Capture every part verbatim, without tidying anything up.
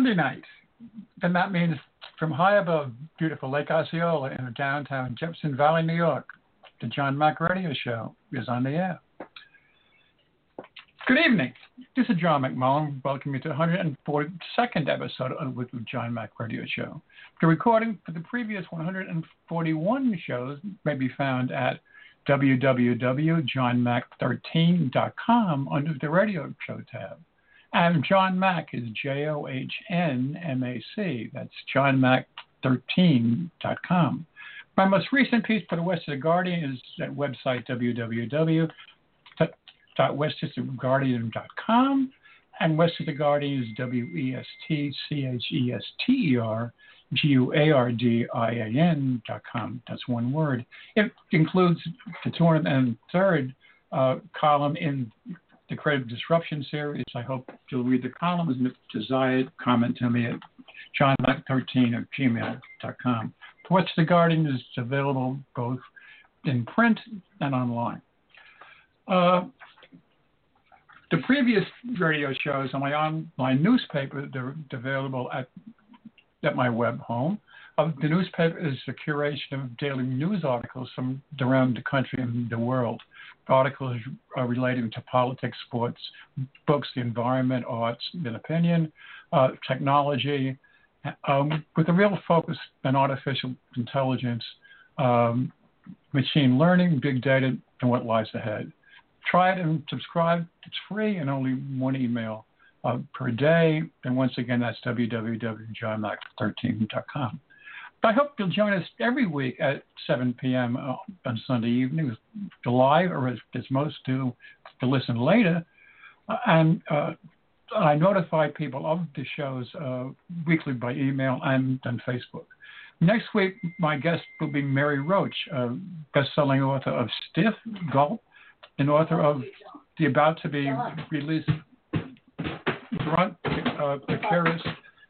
Monday night, then that means from high above beautiful Lake Osceola in downtown Jefferson Valley, New York, the John Mack Radio Show is on the air. Good evening. This is John McMullen. Welcome you to the one hundred forty-second episode of the John Mack Radio Show. The recording for the previous one hundred forty-one shows may be found at w w w dot john mack thirteen dot com under the Radio Show tab. And John Mack is J O H N M A C. That's john mack thirteen dot com. My most recent piece for the Westchester Guardian is at website w w w dot westchester guardian dot com, and Westchester Guardian is W E S T C H E S T E R G U A R D I A N dot com. That's one word. It includes the two hundred third uh, column in the Creative Disruption series. I hope you'll read the column. If desired, comment to me at john mack thirteen at gmail dot com. Westchester Guardian is available both in print and online. Uh, The previous radio shows on my online newspaper, they're available at at my web home. Uh, the newspaper is a curation of daily news articles from around the country and the world. Articles are relating to politics, sports, books, the environment, arts, and opinion, uh, technology, um, with a real focus on artificial intelligence, um, machine learning, big data, and what lies ahead. Try it and subscribe. It's free and only one email uh, per day. And once again, that's w w w dot john mack thirteen dot com. I hope you'll join us every week at seven p.m. Uh, on Sunday evenings, live, or as, as most do, to listen later. Uh, and uh, I notify people of the shows uh, weekly by email and on Facebook. Next week, my guest will be Mary Roach, uh, best-selling author of Stiff, Gulp, and author of the about-to-be released Grunt, uh, Precarious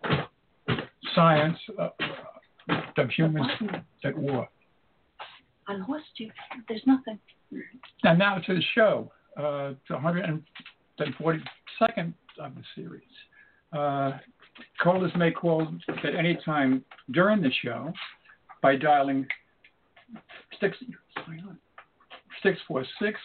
Science uh, of Humans at War. I lost you. There's nothing. And now to the show, uh, the one hundred forty-second of the series. Uh, callers may call at any time during the show by dialing six. six four six,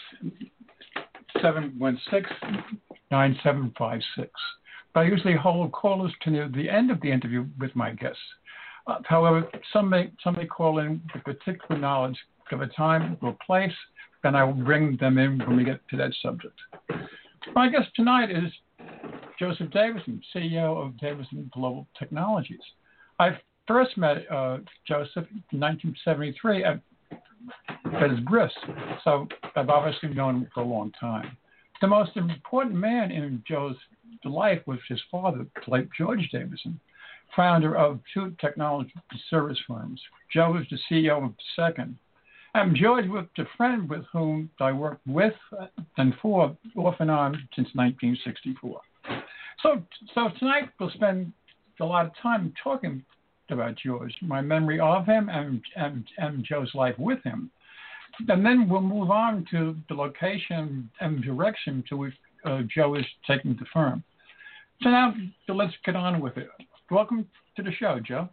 seven one six, nine seven five six. But I usually hold callers to near the end of the interview with my guests. Uh, however, some may, some may call in with particular knowledge of a time or place, and I will bring them in when we get to that subject. My guest tonight is Joseph Davison, C E O of Davison Global Technologies. I first met uh, Joseph in nineteen seventy-three at That is Grist, so I've obviously known him for a long time. The most important man in Joe's life was his father, late George Davison, founder of two technology service firms. Joe was the C E O of the second. And George was a friend with whom I worked with and for off and on since nineteen sixty-four. So, so tonight we'll spend a lot of time talking about George, my memory of him, and, and, and Joe's life with him. And then we'll move on to the location and direction to which uh, Joe is taking the firm. So now, so let's get on with it. Welcome to the show, Joe.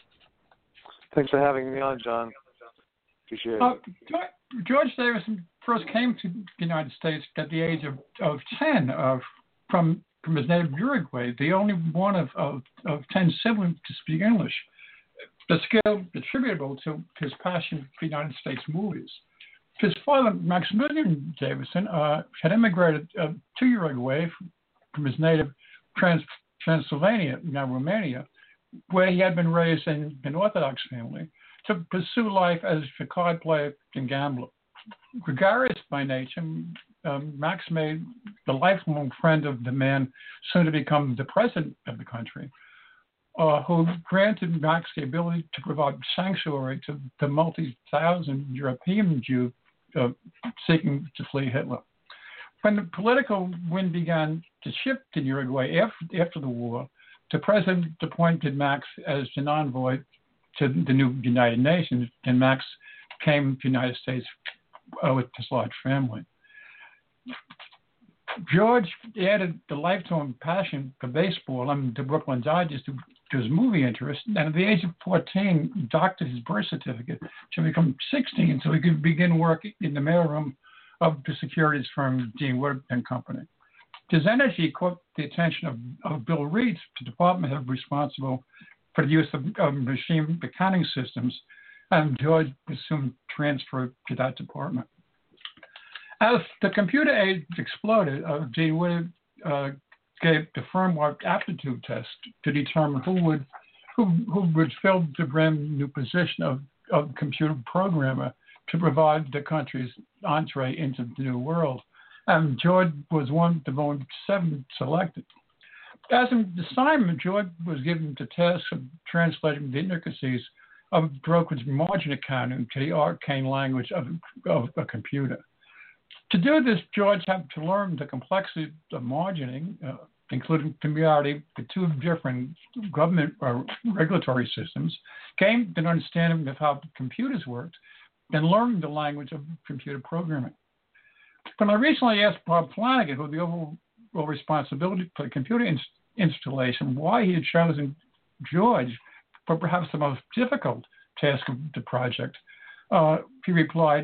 Thanks for having me on, John. Appreciate it. Uh, George Davison first came to the United States at the age of, of ten uh, from, from his native Uruguay, the only one of, of, of ten siblings to speak English. The skill attributable to his passion for United States movies. His father, Maximilian Davison, uh, had immigrated uh, to Uruguay from his native Trans- Transylvania, now Romania, where he had been raised in an Orthodox family, to pursue life as a card player and gambler. Gregarious by nature, um, Max made the lifelong friend of the man soon to become the president of the country, uh, who granted Max the ability to provide sanctuary to the multi-thousand European Jews uh, seeking to flee Hitler. When the political wind began to shift in Uruguay after, after the war, the president appointed Max as an envoy to the new United Nations, and Max came to the United States uh, with his large family. George added the lifetime passion for baseball and the Brooklyn Dodgers to, to his movie interest. And at the age of fourteen, he doctored his birth certificate to become sixteen so he could begin work in the mailroom of the securities firm Dean Wood and Company. His energy caught the attention of, of Bill Reed, the department head responsible for the use of, of machine accounting systems, and George was soon transferred to that department. As the computer age exploded, uh, Dean Wood uh, gave the firm-wide aptitude test to determine who would who, who would fill the brand new position of, of computer programmer to provide the country's entree into the new world. And George was one of only seven selected. As an assignment, George was given the task of translating the intricacies of brokerage margin accounting to the arcane language of, of a computer. To do this, George had to learn the complexity of margining, uh, including familiarity with two different government or regulatory systems, gain an understanding of how computers worked, and learn the language of computer programming. When I recently asked Bob Flanagan, who had the overall responsibility for the computer in- installation, why he had chosen George for perhaps the most difficult task of the project, uh, he replied,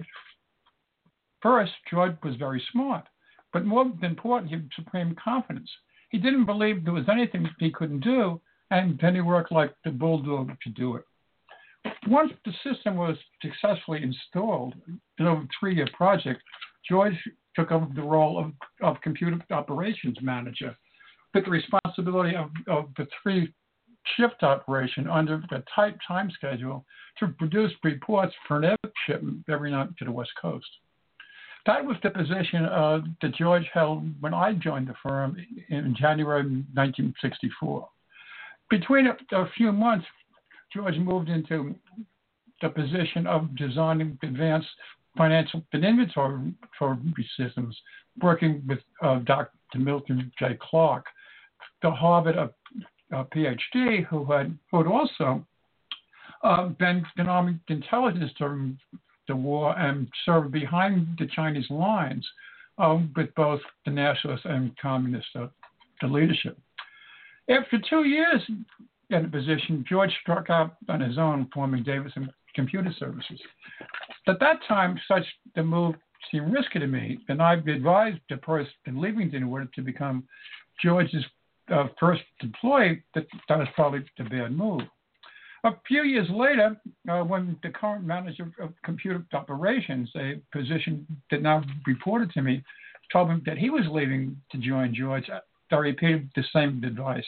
first, George was very smart, but more important, he had supreme confidence. He didn't believe there was anything he couldn't do, and then he worked like the bulldog to do it. Once the system was successfully installed in over a three-year project, George took over the role of, of computer operations manager with the responsibility of, of the three-shift operation under a tight time schedule to produce reports for an air shipment every night to the West Coast. That was the position uh, that George held when I joined the firm in January nineteen sixty-four. Between a, a few months, George moved into the position of designing advanced financial and inventory systems, working with uh, Doctor Milton J. Clark, the Harvard uh, uh, PhD, who had, who had also uh, been in Army intelligence during the war and served behind the Chinese lines um, with both the nationalist and communist uh, the leadership. After two years in the position, George struck out on his own, forming Davidson Computer Services. At that time, such the move seemed risky to me, and I advised the person leaving Dean Wood to become George's uh, first employee that that was probably the bad move. A few years later, uh, when the current manager of computer operations, a position that now reported to me, told me that he was leaving to join George, I repeated the same advice.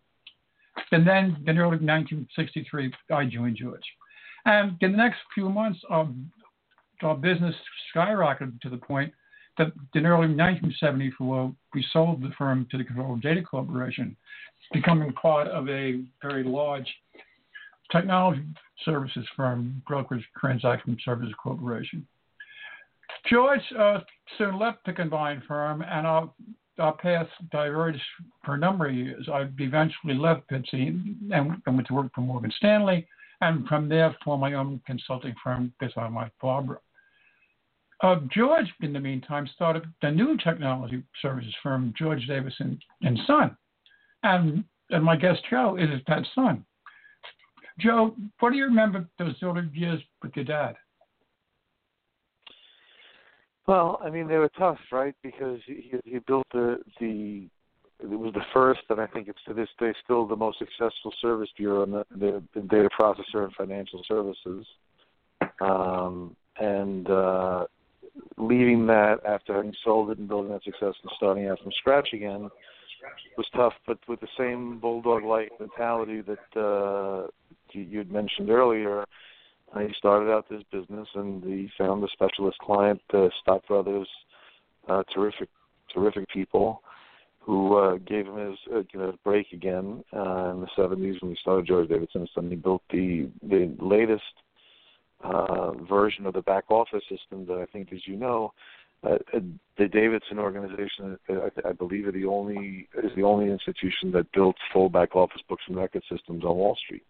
And then in early nineteen sixty-three, I joined George. And in the next few months, our, our business skyrocketed to the point that in early nineteen seventy-four, we sold the firm to the Control Data Corporation, becoming part of a very large technology services firm, Brokerage Transaction Services Corporation. George uh, soon left the combined firm, and our, our paths diverged for a number of years. I eventually left Bitsy and, and went to work for Morgan Stanley, and from there formed my own consulting firm with my wife Barbara. Uh, George, in the meantime, started the new technology services firm, George Davidson and Son, and, and my guest Joe is that son. Joe, what do you remember those early years with your dad? Well, I mean, they were tough, right? Because he, he built the, the, it was the first, and I think it's to this day still the most successful service bureau in the, the, the data processor and financial services. Um, and uh, leaving that after having sold it and building that success and starting out from scratch again was tough, but with the same bulldog-like mentality that uh, you had mentioned earlier. He started out this business, and he found a specialist client, uh, Stock Brothers, uh, terrific, terrific people, who uh, gave him his uh, you know, break again uh, in the seventies when he started George Davidson. And he built the the latest uh, version of the back office system that I think, as you know, uh, the Davidson organization, I, I believe, are the only is the only institution that built full back office books and record systems on Wall Street.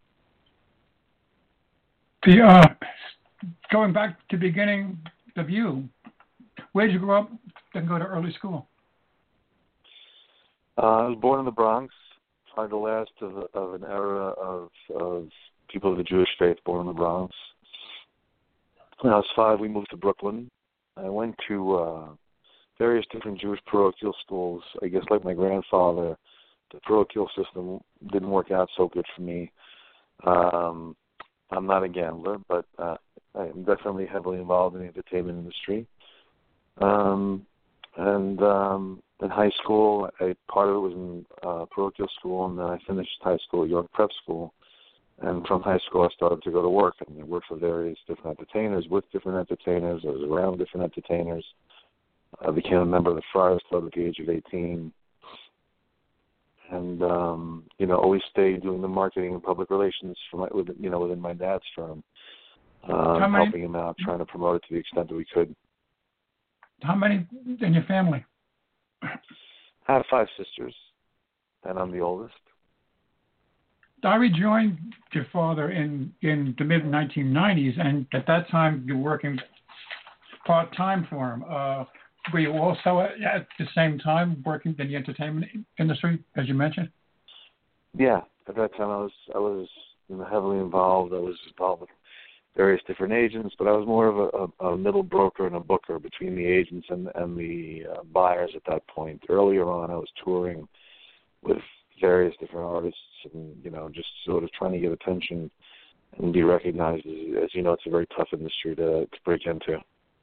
The, uh, going back to the beginning of you, where did you grow up and go to early school? Uh, I was born in the Bronx, probably the last of, of an era of, of people of the Jewish faith born in the Bronx. When I was five, we moved to Brooklyn. I went to uh, various different Jewish parochial schools. I guess like my grandfather, the parochial system didn't work out so good for me. Um, I'm not a gambler, but uh, I'm definitely heavily involved in the entertainment industry. Um, and um, in high school, I, part of it was in uh, parochial school, and then I finished high school at York Prep School. And from high school, I started to go to work, and I worked for various different entertainers, with different entertainers. I was around different entertainers. I became a member of the Friars Club at the age of eighteen. And, um, you know, always stayed doing the marketing and public relations for my, with, you know, within my dad's firm, um, How many, helping him out, trying to promote it to the extent that we could. How many in your family? I have five sisters, and I'm the oldest. I rejoined your father in, in the mid nineteen nineties, and at that time you were working part-time for him. Uh, were you also at, at the same time working in the entertainment industry, as you mentioned? Yeah, at that time I was I was you know, heavily involved. I was involved with various different agents, but I was more of a, a, a middle broker and a booker between the agents and, and the uh, buyers at that point. Earlier on, I was touring with various different artists and, you know, just sort of trying to get attention and be recognized. As, as you know, it's a very tough industry to, to break into.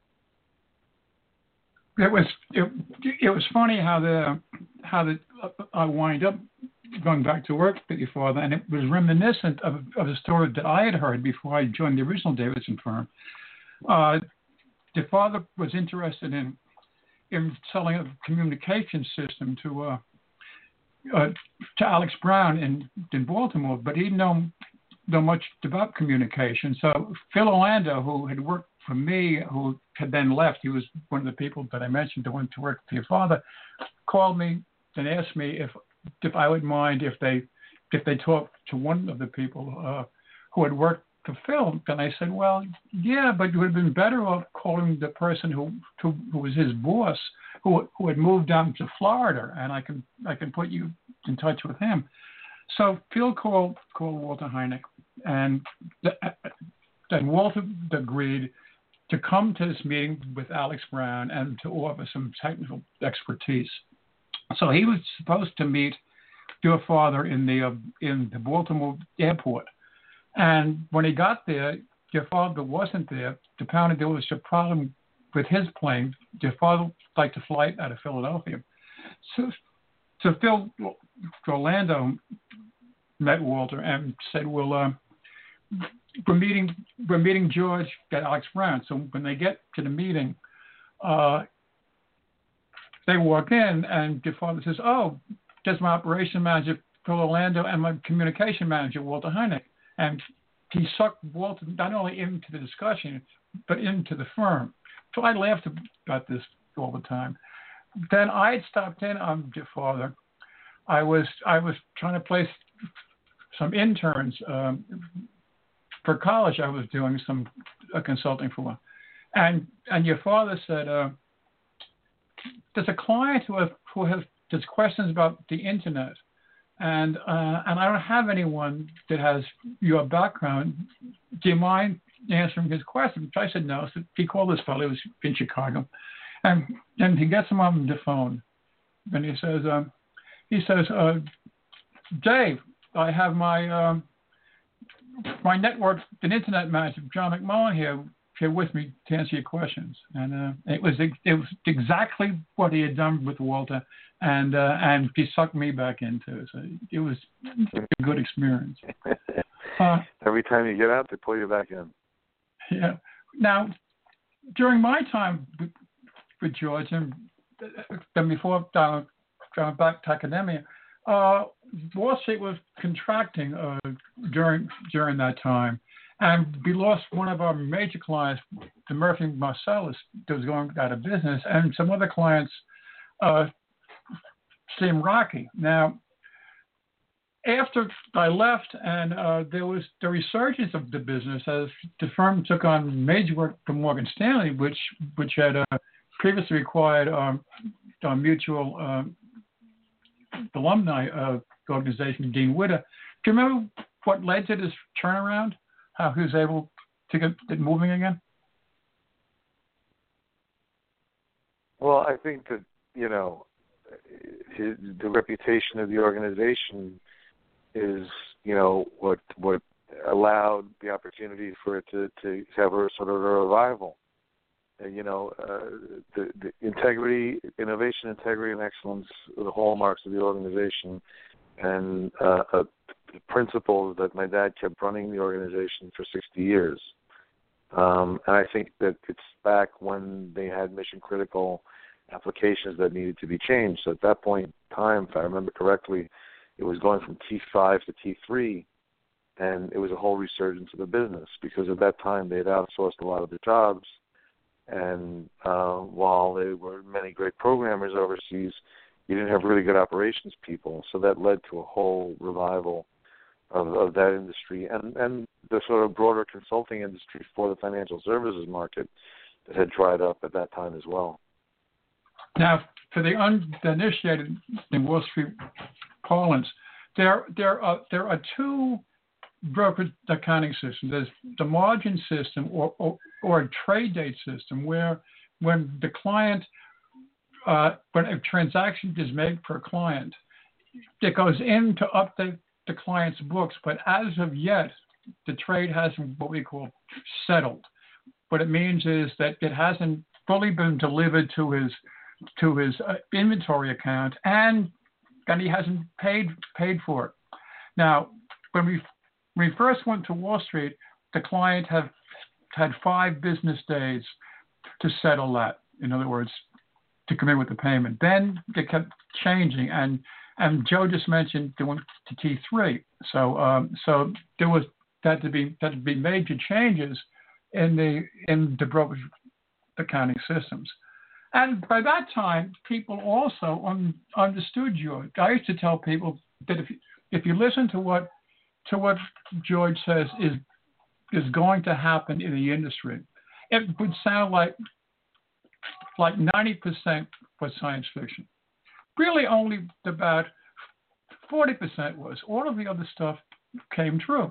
It was it, it was funny how the how the uh, I wind up going back to work with your father, and it was reminiscent of, of a story that I had heard before I joined the original Davidson firm. Uh, your father was interested in in selling a communication system to uh, uh, to Alex Brown in in Baltimore, but he didn't know know much about communication. So Phil Orlando, who had worked for me, who had then left, he was one of the people that I mentioned that went to work for your father, called me and asked me if if I would mind if they if they talked to one of the people uh, who had worked for Phil. And I said, well, yeah, but it would have been better off calling the person who who, who was his boss, who who had moved down to Florida, and I can I can put you in touch with him. So Phil called called Walter Hynek, and then Walter agreed to come to this meeting with Alex Brown and to offer some technical expertise. So he was supposed to meet your father in the uh, in the Baltimore airport, and when he got there, your father wasn't there. Apparently, there was a problem with his plane. Your father liked to fly out of Philadelphia, so so Phil Orlando met Walter and said, "Well, uh, we're meeting we're meeting George at Alex Brown." So when they get to the meeting, uh, they walk in, and your father says, "Oh, there's my operation manager, Phil Orlando, and my communication manager, Walter Hynek." And he sucked Walter not only into the discussion, but into the firm. So I laughed about this all the time. Then I had stopped in on your father. I was I was trying to place some interns um, for college. I was doing some uh, consulting for, and and your father said, uh, "There's a client who has who has there's questions about the internet, and uh, and I don't have anyone that has your background. Do you mind answering his questions?" I said no. So he called this fellow. He was in Chicago, and and he gets him on the phone, and he says, um, he says, uh, "Dave, I have my um, my network and internet manager, John McMullen, here here with me to answer your questions." And uh, it was it was exactly what he had done with Walter, and uh, and he sucked me back into it. So it was a good experience. Uh, Every time you get out, they pull you back in. Yeah. Now, during my time with, with George, and then before going back to academia, uh, Wall Street was contracting uh, during during that time, and we lost one of our major clients, the Murphy Marcellus, that was going out of business, and some other clients uh, seemed rocky. Now, after I left, and uh, there was the resurgence of the business as the firm took on major work from Morgan Stanley, which which had uh, previously required um, uh, mutual um, alumni of the organization, Dean Witter. Do you remember what led to this turnaround? How he was able to get it moving again? Well, I think that, you know, his, the reputation of the organization is, you know, what what allowed the opportunity for it to, to have a sort of a revival. And, you know, uh, the, the integrity, innovation, integrity, and excellence are the hallmarks of the organization, and uh, uh, the principles that my dad kept running the organization for sixty years. Um, and I think that it's back when they had mission-critical applications that needed to be changed. So at that point in time, if I remember correctly, it was going from T five to T three, and it was a whole resurgence of the business because at that time they had outsourced a lot of the jobs. And uh, while there were many great programmers overseas, you didn't have really good operations people. So that led to a whole revival of, of that industry and, and the sort of broader consulting industry for the financial services market that had dried up at that time as well. Now, for the uninitiated in Wall Street parlance, there there are there are two brokerage accounting systems. There's the margin system or or, or a trade date system, where when the client uh, when a transaction is made per client, it goes in to update the client's books, but as of yet, the trade hasn't what we call settled. What it means is that it hasn't fully been delivered to his to his uh, inventory account, and and he hasn't paid paid for it. Now, when we when we first went to Wall Street, the client had had five business days to settle that. In other words, to come in with the payment. Then they kept changing, and and Joe just mentioned they went to T three. So um, so there was that to be that to be major changes in the in the brokerage accounting systems. And by that time, people also un, understood George. I used to tell people that if if you listen to what to what George says is is going to happen in the industry, it would sound like like ninety percent was science fiction. Really, only about forty percent was. All of the other stuff came true.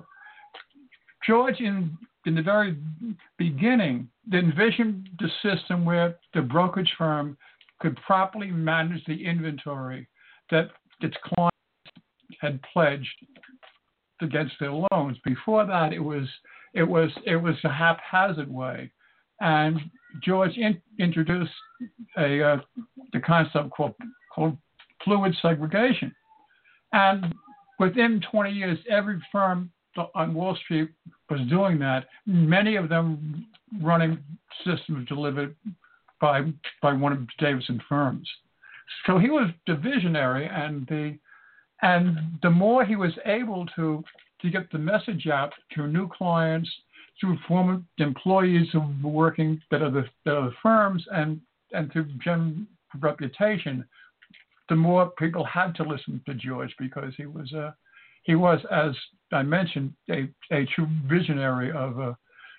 George, in in the very beginning, envisioned the system where the brokerage firm could properly manage the inventory that its clients had pledged against their loans. Before that, it was it was it was a haphazard way, and George in, introduced a uh, the concept called called fluid segregation, and within twenty years, every firm on Wall Street was doing that. Many of them running systems delivered by by one of the Davidson firms. So he was the visionary, and the and the more he was able to to get the message out to new clients through former employees who were working at other, at other firms and and through general reputation, the more people had to listen to George because he was a He was, as I mentioned, a, a true visionary of uh,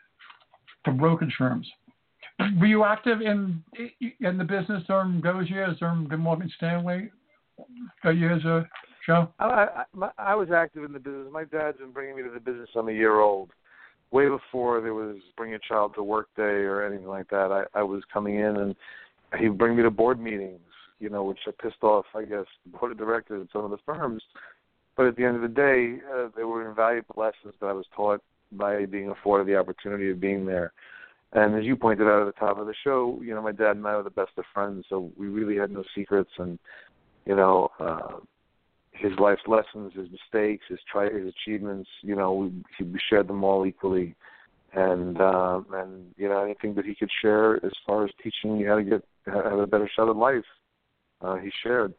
the brokerage firms. Were you active in in the business during those years, during the Morgan Stanley years, uh, Joe? I, I, my, I was active in the business. My dad's been bringing me to the business. I'm a year old. Way before there was Bring a Child to Work Day or anything like that, I, I was coming in, and he'd bring me to board meetings, you know, which pissed off, I guess, the board of directors at some of the firms. But at the end of the day, uh, they were invaluable lessons that I was taught by being afforded the opportunity of being there. And as you pointed out at the top of the show, you know, my dad and I were the best of friends, so we really had no secrets. And, you know, uh, his life's lessons, his mistakes, his, tri- his achievements, you know, we, we shared them all equally. And, uh, and, you know, anything that he could share as far as teaching you how to get have a better shot at life, uh, he shared.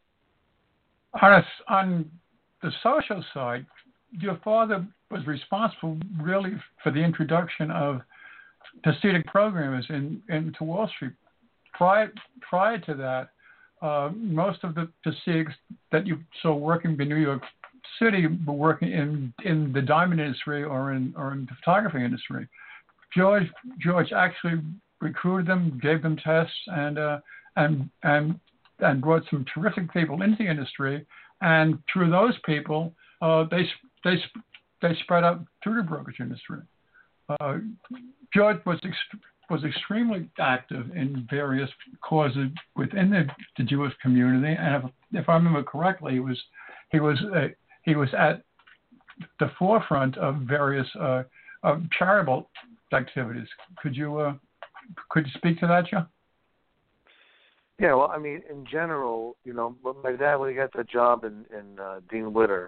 On, on the social side, your father was responsible really for the introduction of Hasidic programmers in, into Wall Street. Prior, prior to that, uh, most of the Hasidics that you saw working in New York City were working in, in the diamond industry or in or in the photography industry. George George actually recruited them, gave them tests, and uh, and and and brought some terrific people into the industry. and through those people, uh, they they they spread out through the brokerage industry. Uh, George was ex- was extremely active in various causes within the, the Jewish community, and if, if I remember correctly, he was he was uh, he was at the forefront of various uh, of charitable activities. Could you uh, could you speak to that, Joe? Yeah, well, I mean, in general, you know, my dad, when he got the job in, in uh, Dean Witter,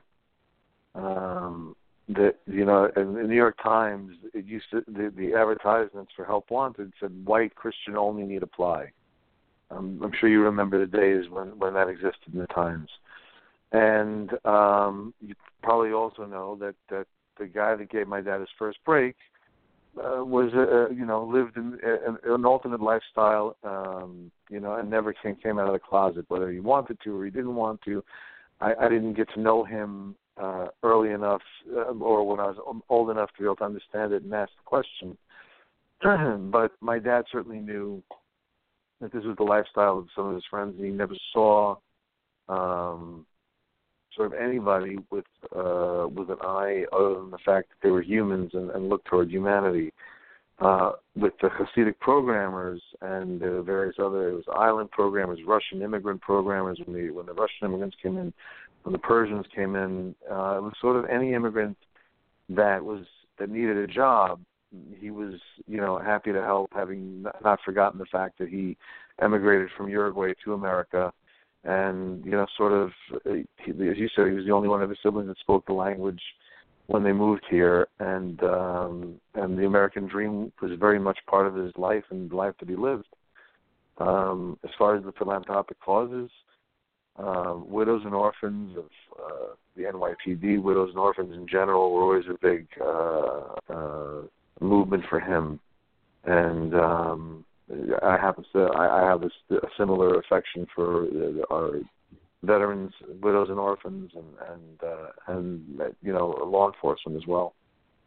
um, that, you know, in the New York Times, it used to, the, the advertisements for Help Wanted said, white Christian only need apply. Um, I'm sure you remember the days when, when that existed in the Times. And um, you probably also know that, that the guy that gave my dad his first break Uh, was uh, you know lived in, in an alternate lifestyle, um, you know, and never came came out of the closet, whether he wanted to or he didn't want to. I, I didn't get to know him uh, early enough, uh, or when I was old enough to be able to understand it and ask the question. But my dad certainly knew that this was the lifestyle of some of his friends, and he never saw um, sort of anybody with uh, with an eye other than the fact that they were humans and, and looked toward humanity. Uh, with the Hasidic programmers and uh, various other, it was island programmers, Russian immigrant programmers, when the when the Russian immigrants came in, when the Persians came in, uh, it was sort of any immigrant that was that needed a job. He was, you know, happy to help, having not forgotten the fact that he emigrated from Uruguay to America. And, you know, sort of, he, as you said, he was the only one of his siblings that spoke the language when they moved here. And um, and the American dream was very much part of his life and the life that he lived. Um, as far as the philanthropic causes, uh, widows and orphans of uh, the N Y P D, widows and orphans in general, were always a big uh, uh, movement for him. And um I happen to I, I have this, a similar affection for uh, our veterans, widows and orphans, and and uh, and you know, law enforcement as well.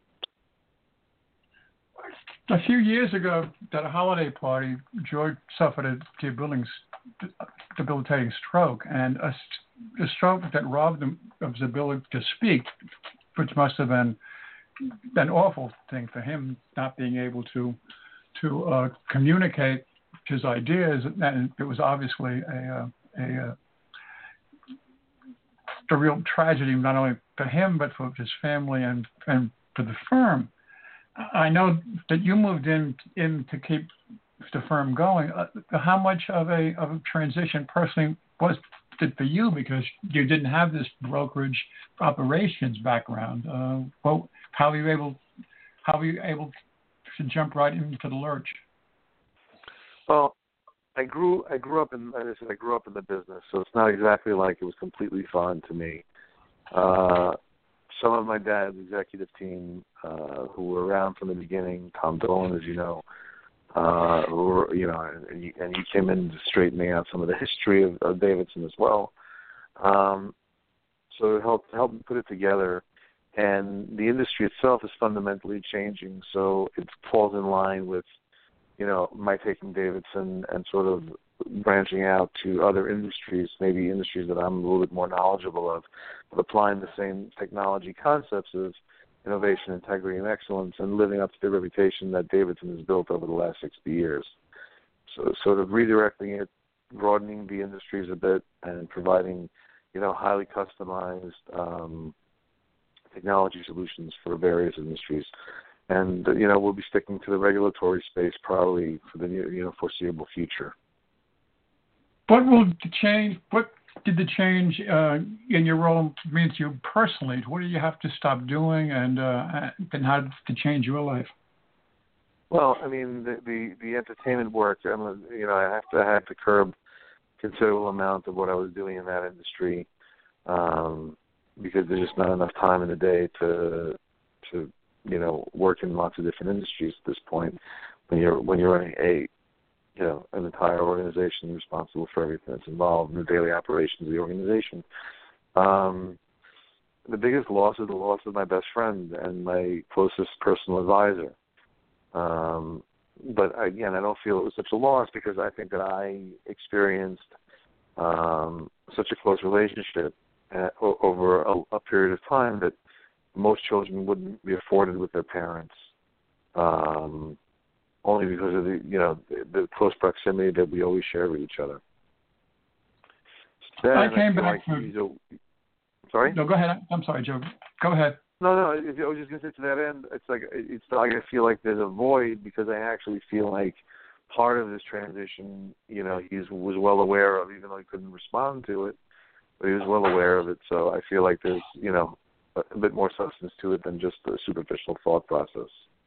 A few years ago, at a holiday party, George suffered a debilitating, debilitating stroke, and a, a stroke that robbed him of his ability to speak, which must have been an awful thing for him, not being able to. to uh, communicate his ideas, and it was obviously a, a, a, a real tragedy, not only for him, but for his family and, and for the firm. I know that you moved in, in to keep the firm going. Uh, how much of a, of a transition personally was it for you, because you didn't have this brokerage operations background? Uh, well, how were you able, how were you able to jump right into the lurch? Well, I grew I grew up in as I said, I grew up in the business, so it's not exactly like it was completely foreign to me. Uh, some of my dad's executive team, uh, who were around from the beginning, Tom Dolan, as you know, uh, who were, you know, and you, and you came in straightening out some of the history of, of Davidson as well. Um, so it helped helped me put it together. And the industry itself is fundamentally changing, so it falls in line with, you know, my taking Davidson and sort of branching out to other industries, maybe industries that I'm a little bit more knowledgeable of, but applying the same technology concepts of innovation, integrity, and excellence, and living up to the reputation that Davidson has built over the last sixty years. So sort of redirecting it, broadening the industries a bit, and providing, you know, highly customized um technology solutions for various industries, and you know, we'll be sticking to the regulatory space probably for the you know foreseeable future. What will the change? What did the change uh, in your role mean to you personally? What did you have to stop doing, and uh, and how did it change your life? Well, I mean, the the, the entertainment work. I'm, you know, I have to I have to curb a considerable amount of what I was doing in that industry. Um, because there's just not enough time in the day to, to you know, work in lots of different industries at this point. When you're when you're running a, you know, an entire organization responsible for everything that's involved in the daily operations of the organization. Um, the biggest loss is the loss of my best friend and my closest personal advisor. Um, but again, I don't feel it was such a loss because I think that I experienced um, such a close relationship uh, o- over a, a period of time that most children wouldn't be afforded with their parents, um, only because of the, you know, the, the close proximity that we always share with each other. So I came I back like from... a, sorry? No, go ahead. I'm sorry, Joe. Go ahead. No, no, I was just going to say to that end, it's like, it's like I feel like there's a void because I actually feel like part of this transition, you know, he was well aware of, even though he couldn't respond to it, but he was well aware of it. So I feel like there's, you know, a, a bit more substance to it than just a superficial thought process.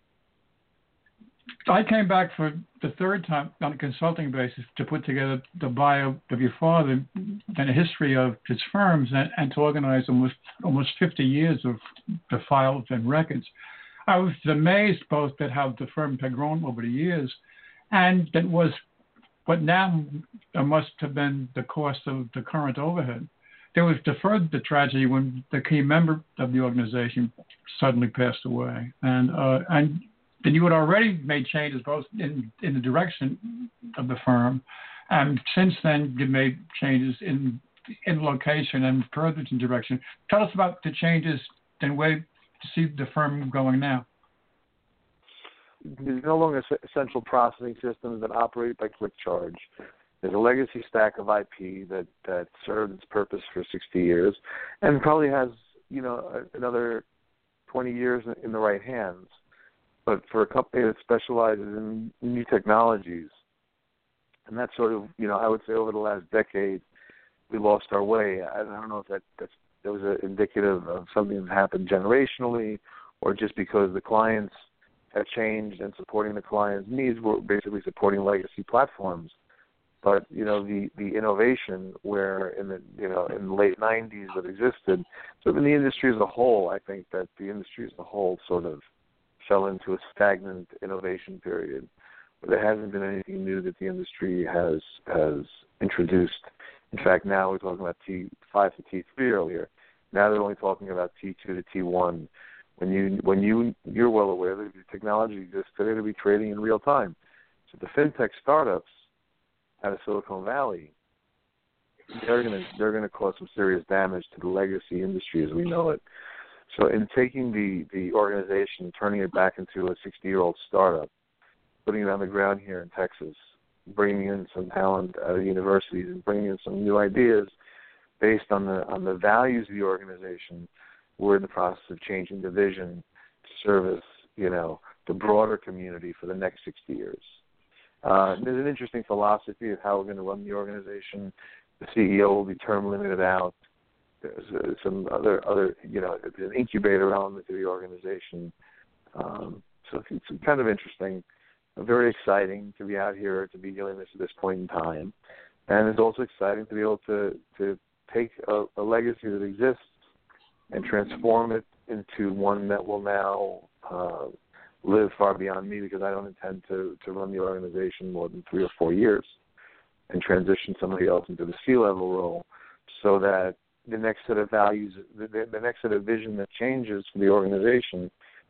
I came back for the third time on a consulting basis to put together the bio of your father and a history of his firms and, and to organize almost almost fifty years of the files and records. I was amazed both at how the firm had grown over the years, and that was what now must have been the cost of the current overhead. There was deferred the tragedy when the key member of the organization suddenly passed away, and uh, and. Then you had already made changes both in, in the direction of the firm, and since then you made changes in in location and further in direction. Tell us about the changes and where to see the firm going now. There's no longer central processing systems that operate by quick charge. There's a legacy stack of I P that, that served its purpose for sixty years and probably has, you know, another twenty years in the right hands. But for a company that specializes in new technologies, and that's sort of, you know, I would say over the last decade, we lost our way. I don't know if that that's, that was a indicative of something that happened generationally or just because the clients have changed and supporting the clients' needs, we're basically supporting legacy platforms. But, you know, the, the innovation where in the, you know, in the late nineties that existed, so in the industry as a whole, I think that the industry as a whole sort of fell into a stagnant innovation period where there hasn't been anything new that the industry has has introduced. In fact, now we're talking about T five to T three earlier. Now they're only talking about T two to T one. When you when you you're well aware that the technology exists today to be trading in real time. So the fintech startups out of Silicon Valley, they're gonna they're gonna cause some serious damage to the legacy industry as we know it. So in taking the, the organization, turning it back into a sixty-year-old startup, putting it on the ground here in Texas, bringing in some talent out of universities and bringing in some new ideas based on the on the values of the organization, we're in the process of changing the vision to service, you know, the broader community for the next sixty years. Uh, there's an interesting philosophy of how we're going to run the organization. The C E O will be term limited out. There's uh, some other, other, you know, an incubator element to the organization. Um, so it's kind of interesting, very exciting to be out here, to be doing this at this point in time. And it's also exciting to be able to, to take a, a legacy that exists and transform it into one that will now uh, live far beyond me, because I don't intend to, to run the organization more than three or four years and transition somebody else into the C-level role so that the next set of values, the, the next set of vision that changes for the organization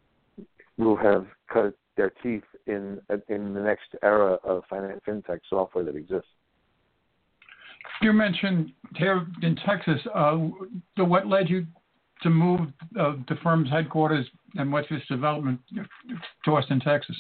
will have cut their teeth in in the next era of finance, fintech software that exists. You mentioned here in Texas, uh, so what led you to move uh, the firm's headquarters and what's its development to Austin, Texas?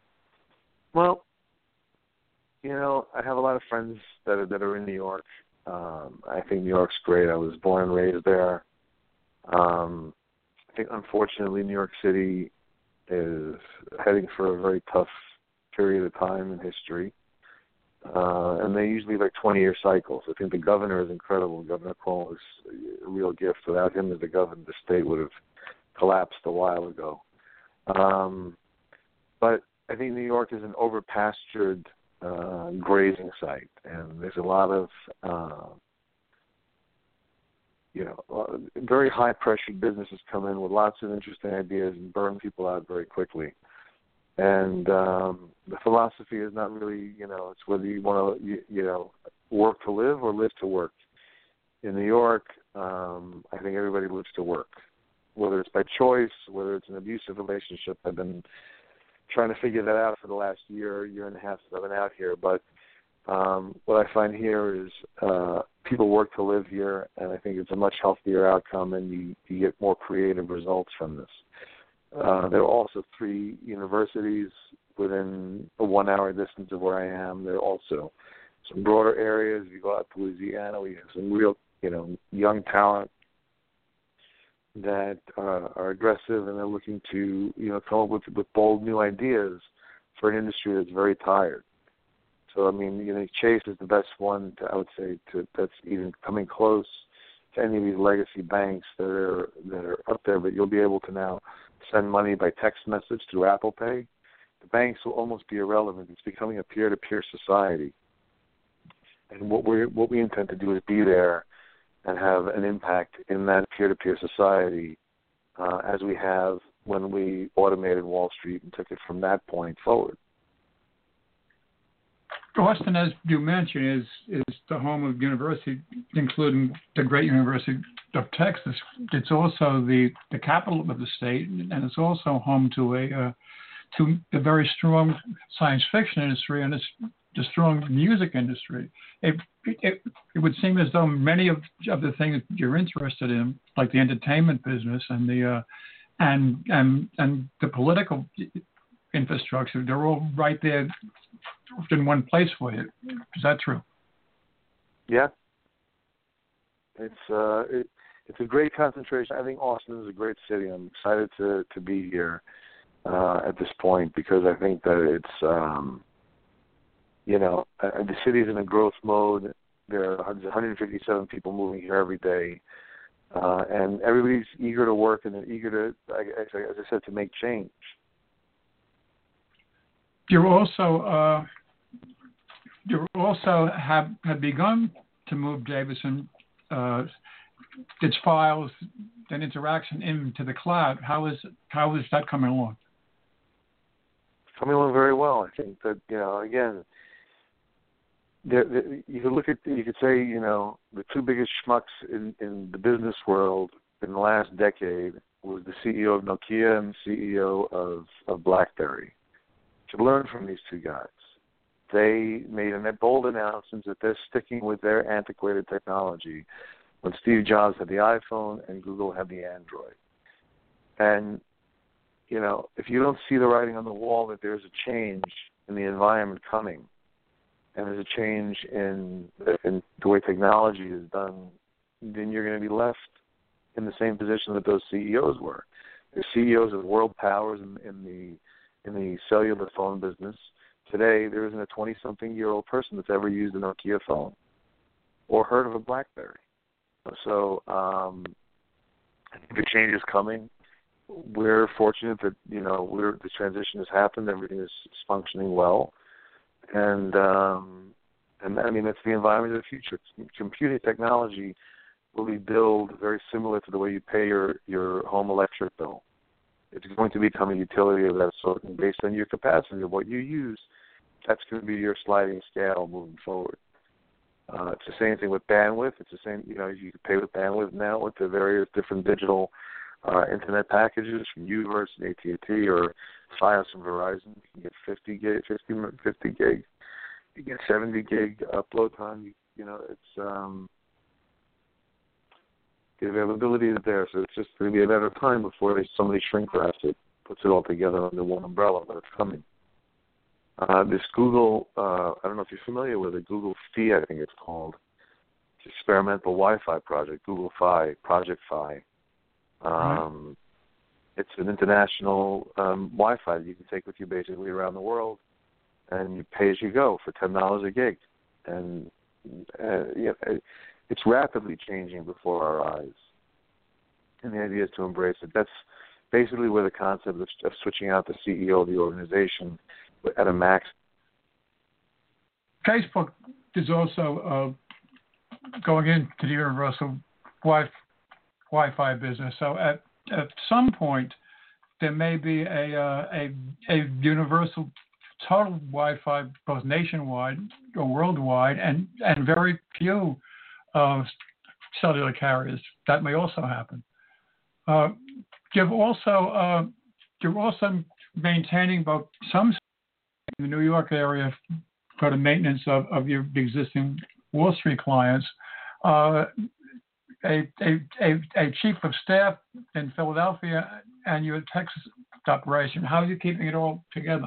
Well, you know, I have a lot of friends that are, that are in New York. Um, I think New York's great. I was born and raised there. Um, I think, unfortunately, New York City is heading for a very tough period of time in history. Uh, and they usually like twenty-year cycles. I think the governor is incredible. Governor Cuomo is a real gift. Without him as the governor, the state would have collapsed a while ago. Um, but I think New York is an overpastured Uh, grazing site, and there's a lot of, uh, you know, very high-pressured businesses come in with lots of interesting ideas and burn people out very quickly. And um, the philosophy is not really, you know, it's whether you want to, you, you know, work to live or live to work. In New York, um, I think everybody lives to work, whether it's by choice, whether it's an abusive relationship. I've been trying to figure that out for the last year, year and a half since I've been out here. But Um, what I find here is uh, people work to live here, and I think it's a much healthier outcome, and you, you get more creative results from this. Uh, there are also three universities within a one-hour distance of where I am. There are also some broader areas. If you go out to Louisiana, we have some real, you know, young talent that uh, are aggressive, and they're looking to, you know, come up with, with bold new ideas for an industry that's very tired. So, I mean, you know, Chase is the best one, to, I would say, to that's even coming close to any of these legacy banks that are that are up there. But you'll be able to now send money by text message through Apple Pay. The banks will almost be irrelevant. It's becoming a peer-to-peer society. And what we what we intend to do is be there and have an impact in that peer-to-peer society, uh, as we have when we automated Wall Street and took it from that point forward. Austin, as you mentioned, is is the home of universities, including the great University of Texas. It's also the, the capital of the state, and it's also home to a uh, to a very strong science fiction industry and a, a strong music industry. It, it it would seem as though many of, of the things you're interested in, like the entertainment business and the uh, and and and the political infrastructure, they're all right there in one place for you. Is that true? Yeah. It's uh, it, it's a great concentration. I think Austin is a great city. I'm excited to, to be here uh, at this point because I think that it's, um, you know, uh, the city's in a growth mode. There are one hundred fifty-seven people moving here every day. Uh, and everybody's eager to work and they're eager to, as I said, to make change. You're also uh, you also have have begun to move Davidson, uh, its files and interaction into the cloud. How is how is that coming along? Coming along very well. I think that, you know, again, there, there, you could look at you could say, you know, the two biggest schmucks in, in the business world in the last decade was the C E O of Nokia and the C E O of, of BlackBerry. To learn from these two guys. They made a bold announcement that they're sticking with their antiquated technology when Steve Jobs had the iPhone and Google had the Android. And, you know, if you don't see the writing on the wall that there's a change in the environment coming and there's a change in, in the way technology is done, then you're going to be left in the same position that those C E Os were. They're C E Os of world powers in, in the in the cellular phone business. Today, there isn't a twenty-something-year-old person that's ever used a Nokia phone or heard of a BlackBerry. So um, I think the change is coming. We're fortunate that, you know, we're, the transition has happened. Everything is functioning well. And, um, and I mean, that's the environment of the future. Computing technology will be billed very similar to the way you pay your, your home electric bill. It's going to become a utility of that sort, and based on your capacity of what you use, that's going to be your sliding scale moving forward. Uh, it's the same thing with bandwidth. It's the same, you know, you can pay with bandwidth now with the various different digital uh, internet packages from Uverse and A T and T or Fios from Verizon. You can get fifty gig, fifty, fifty gig. You get seventy gig upload time. You, you know, it's um, the availability is there, so it's just going to be a matter of time before they, somebody shrink wraps it, puts it all together under one umbrella, but it's coming. Uh, this Google, uh, I don't know if you're familiar with it, Google Fi, I think it's called. It's experimental Wi-Fi project, Google Fi, Project Fi. Um, right. It's an international um, Wi-Fi that you can take with you basically around the world, and you pay as you go for ten dollars a gig. And uh, you know, it's rapidly changing before our eyes. And the idea is to embrace it. That's basically where the concept of, of switching out the C E O of the organization at a max. Facebook is also uh, going into the universal Wi- Wi-Fi business. So at at some point, there may be a uh, a, a universal total Wi-Fi, both nationwide or worldwide, and, and very few uh, cellular carriers. That may also happen. Uh, you've also uh, you're also maintaining about some in the New York area for the maintenance of, of your existing Wall Street clients. Uh, a, a, a, a chief of staff in Philadelphia and your Texas operation, how are you keeping it all together?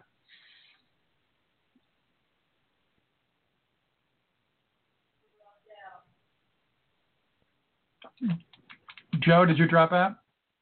Joe, did you drop out?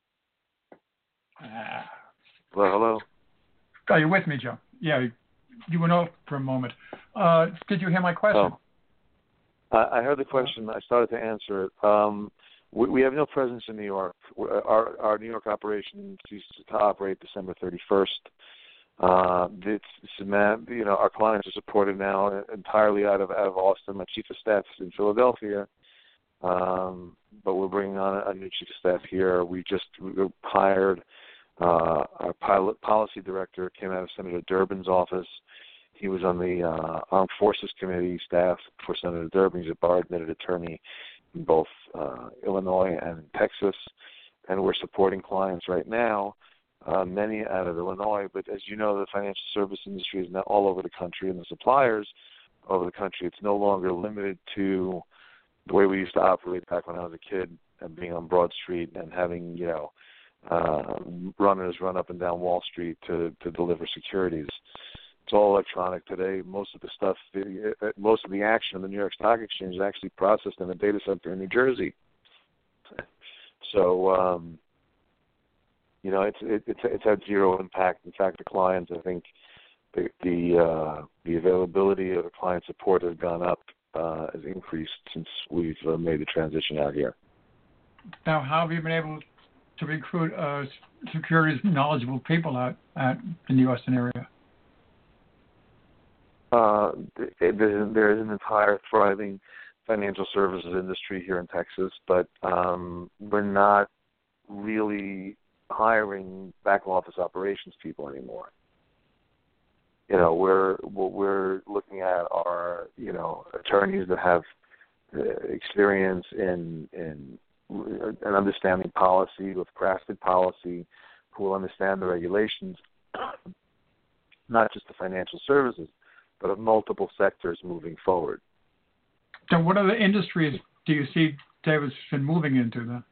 Uh, hello, hello. Oh, you're with me, Joe. Yeah, you went off for a moment. Uh, did you hear my question? Oh. I heard the question. I started to answer it. Um, we, we have no presence in New York. Our, our New York operation ceased to operate December thirty-first. Uh, it's, it's, you know, our clients are supported now entirely out of out of Austin. My chief of staff is in Philadelphia, um, but we're bringing on a, a new chief of staff here. We just we hired uh, our pilot policy director. Came out of Senator Durbin's office. He was on the uh, Armed Forces Committee staff for Senator Durbin. He's a bar-admitted attorney in both uh, Illinois and Texas, and we're supporting clients right now, uh, many out of Illinois. But as you know, the financial service industry is now all over the country, and the suppliers all over the country. It's no longer limited to the way we used to operate back when I was a kid, and being on Broad Street and having, you know, uh, runners run up and down Wall Street to, to deliver securities. It's all electronic today. Most of the stuff, most of the action in the New York Stock Exchange is actually processed in a data center in New Jersey. So, um, you know, it's it, it's it's had zero impact. In fact, the clients, I think, the the, uh, the availability of the client support has gone up, uh, has increased since we've uh, made the transition out here. Now, how have you been able to recruit uh, securities knowledgeable people out, out in the Austin area? Uh, there is an entire thriving financial services industry here in Texas, but um, we're not really hiring back office operations people anymore. You know, we're what we're looking at are, you know, attorneys that have experience in in an understanding policy, with crafted policy, who will understand the regulations, not just the financial services, but of multiple sectors moving forward. So what other industries do you see Davidson moving into then?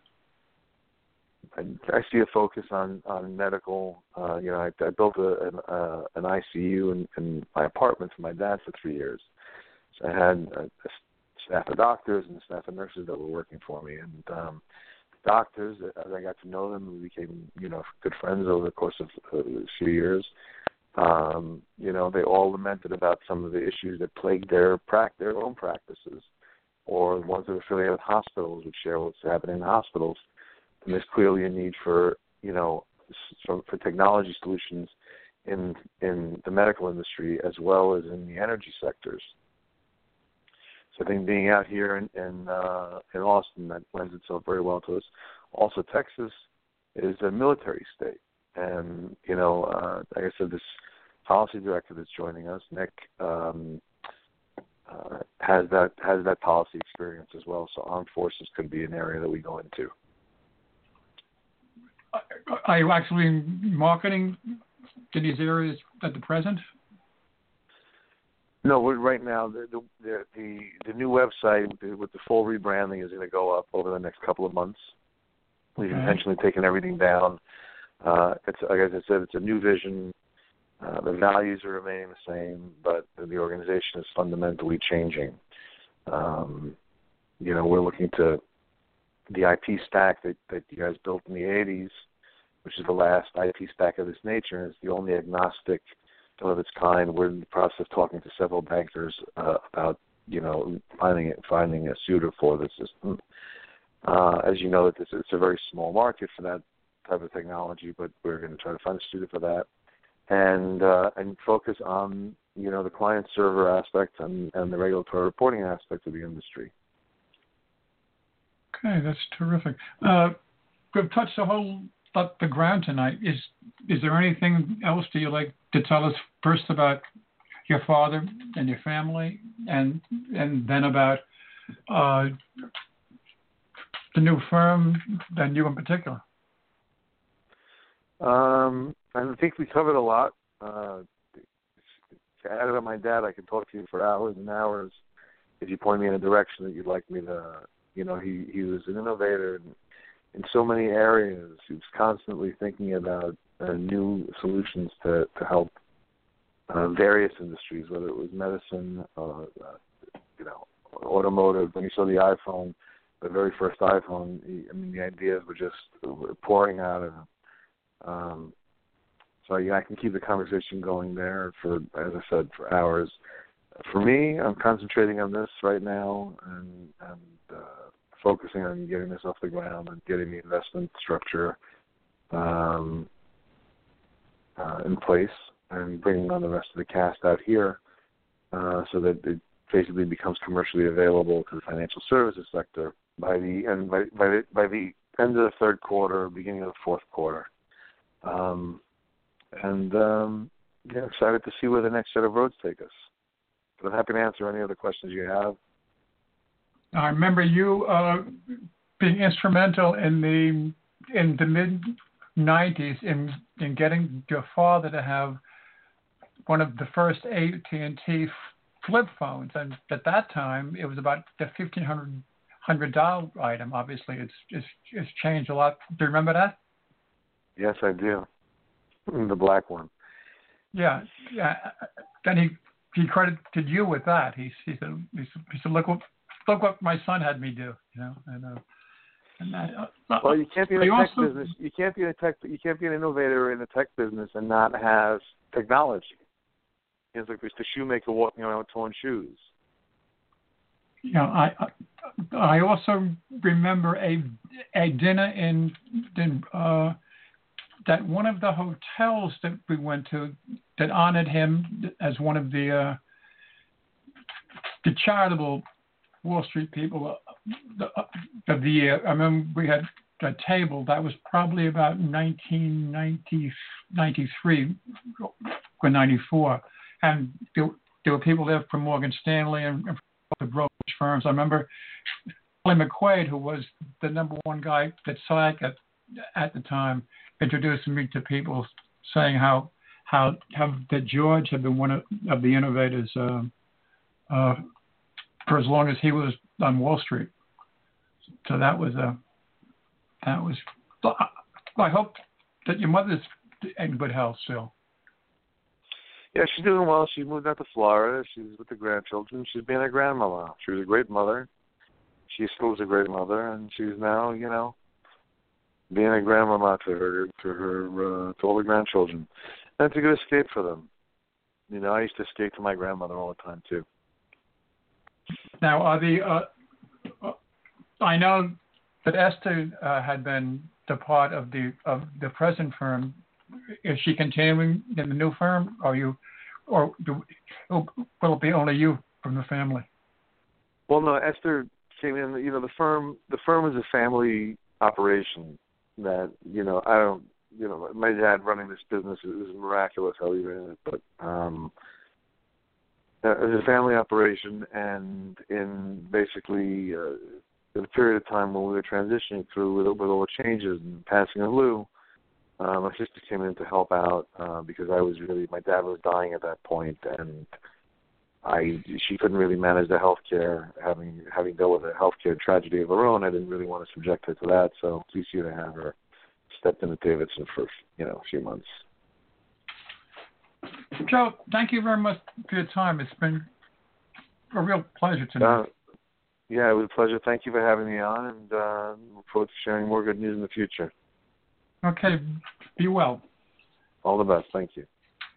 I, I see a focus on, on medical. Uh, you know, I, I built a, an, uh, an I C U in, in my apartment for my dad for three years. So I had a, a staff of doctors and a staff of nurses that were working for me. And um, doctors, as I got to know them, we became, you know, good friends over the course of a few years. Um, you know, they all lamented about some of the issues that plagued their pra- their own practices, or the ones that are affiliated with hospitals would share what's happening in hospitals. And there's clearly a need for, you know, for, for technology solutions in in the medical industry as well as in the energy sectors. So I think being out here in in, uh, in Austin, that lends itself very well to us. Also, Texas is a military state. And, you know, uh, like I said, this policy director that's joining us, Nick, um, uh, has that has that policy experience as well. So armed forces could be an area that we go into. Are you actually marketing to these areas at the present? No, we're, right now the the, the the new website with the full rebranding is going to go up over the next couple of months. We've okay. intentionally taken everything down. Uh, it's like I said, it's a new vision. Uh, the values are remaining the same, but the organization is fundamentally changing. Um, you know, we're looking to the I P stack that, that you guys built in the eighties, which is the last I P stack of this nature, and it's the only agnostic of its kind. We're in the process of talking to several bankers uh, about, you know, finding it, finding a suitor for the system. Uh, as you know, it's, it's a very small market for that type of technology, but we're going to try to find a suitor for that, and uh, and focus on, you know, the client server aspect and, and the regulatory reporting aspect of the industry. Okay, that's terrific. Uh, we've touched the whole up the ground tonight. Is is there anything else do you like to tell us first about your father and your family, and and then about uh, the new firm and you in particular? Um, I think we covered a lot. Uh, add about my dad, I can talk to you for hours and hours. If you point me in a direction that you'd like me to, you know, he he was an innovator in, in so many areas. He was constantly thinking about uh, new solutions to to help uh, various industries, whether it was medicine, uh, uh, you know, automotive. When you saw the iPhone, the very first iPhone, he, I mean, the ideas were just were pouring out of him. Um, so yeah, I can keep the conversation going there for, as I said, for hours. For me, I'm concentrating on this right now and, and uh, focusing on getting this off the ground and getting the investment structure um, uh, in place and bringing on the rest of the cast out here uh, so that it basically becomes commercially available to the financial services sector by the end by, by the by the end of the third quarter, beginning of the fourth quarter. Um, and um, yeah, excited to see where the next set of roads take us. But I'm happy to answer any other questions you have. I remember you uh, being instrumental in the in the mid nineties in in getting your father to have one of the first A T and T flip phones, and at that time it was about the fifteen hundred dollar item. Obviously, it's, it's it's changed a lot. Do you remember that? Yes, I do. The black one. Yeah, yeah. Then he he credited you with that. He he said he said look what look what my son had me do. You know, and uh, and that. Uh, well, you can't be in a tech also, business. You can't be in a tech. You can't be an innovator in the tech business and not have technology. It's like it's the shoemaker walking around with torn shoes. You know, I I also remember a a dinner in in uh, that one of the hotels that we went to that honored him as one of the uh, the charitable Wall Street people of the year. I remember we had a table that was probably about nineteen ninety-three or ninety-four, and there, there were people there from Morgan Stanley and, and the brokerage firms. I remember Charlie McQuaid, who was the number one guy at S I C at, at the time, introducing me to people, saying how how how that George had been one of, of the innovators uh, uh, for as long as he was on Wall Street. So that was a that was. I hope that your mother's in good health still. Yeah, she's doing well. She moved out to Florida. She's with the grandchildren. She's being a grandmother. She was a great mother. She still is a great mother, and she's now, you know, being a grandmama to her, to her, uh, to all the grandchildren. And it's a good escape for them. You know, I used to escape to my grandmother all the time too. Now, are the uh, I know that Esther uh, had been the part of the of the present firm. Is she continuing in the new firm, or you, or do, will it be only you from the family? Well, no, Esther came in. You know, the firm the firm is a family operation. That you know, I don't. You know, my dad running this business is miraculous how he ran it, but um, it's a family operation, and in basically uh, the period of time when we were transitioning through with, with all the changes and passing of Lou. Uh, my sister came in to help out uh, because I was really, my dad was dying at that point, and I she couldn't really manage the health care, having having dealt with a health care tragedy of her own. I didn't really want to subject her to that, so it's easier to have her stepped into Davidson for, you know, a few months. Joe, thank you very much for your time. It's been a real pleasure tonight. Uh, yeah, it was a pleasure. Thank you for having me on, and uh, look forward to sharing more good news in the future. Okay, be well. All the best. Thank you.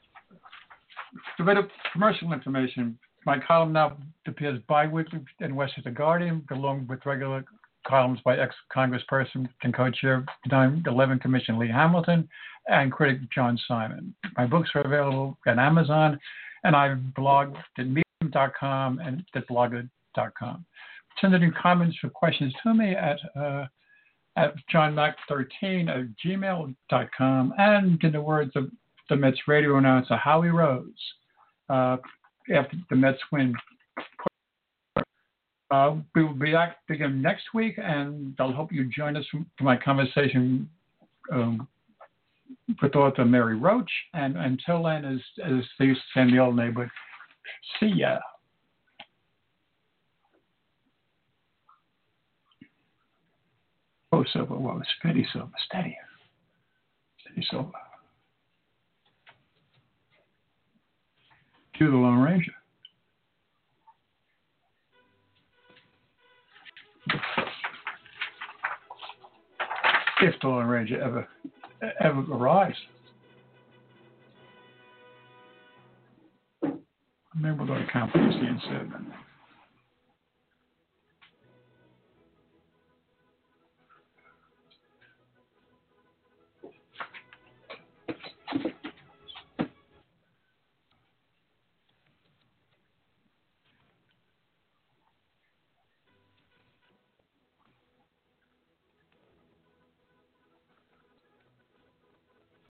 A bit of commercial information. My column now appears bi-weekly in Westchester Guardian, along with regular columns by ex-Congressperson and co-chair of the nine eleven Commission Lee Hamilton and critic John Simon. My books are available at Amazon, and I blog at medium dot com and at blogger dot com. Send any comments or questions to me at uh, at john mac thirteen at gmail dot com, and in the words of the Mets radio announcer Howie Rose, uh, after the Mets win. Uh, we will be back again next week, and I'll hope you join us for my conversation um, with author Mary Roach. And until then, as, as they used to say in the old neighborhood, see ya. Oh, Silver, whoa, steady, Silver, steady. Steady, Silver. To the Lone Ranger. If the Lone Ranger ever, ever arrives. Maybe we'll go to Camp Lucy instead.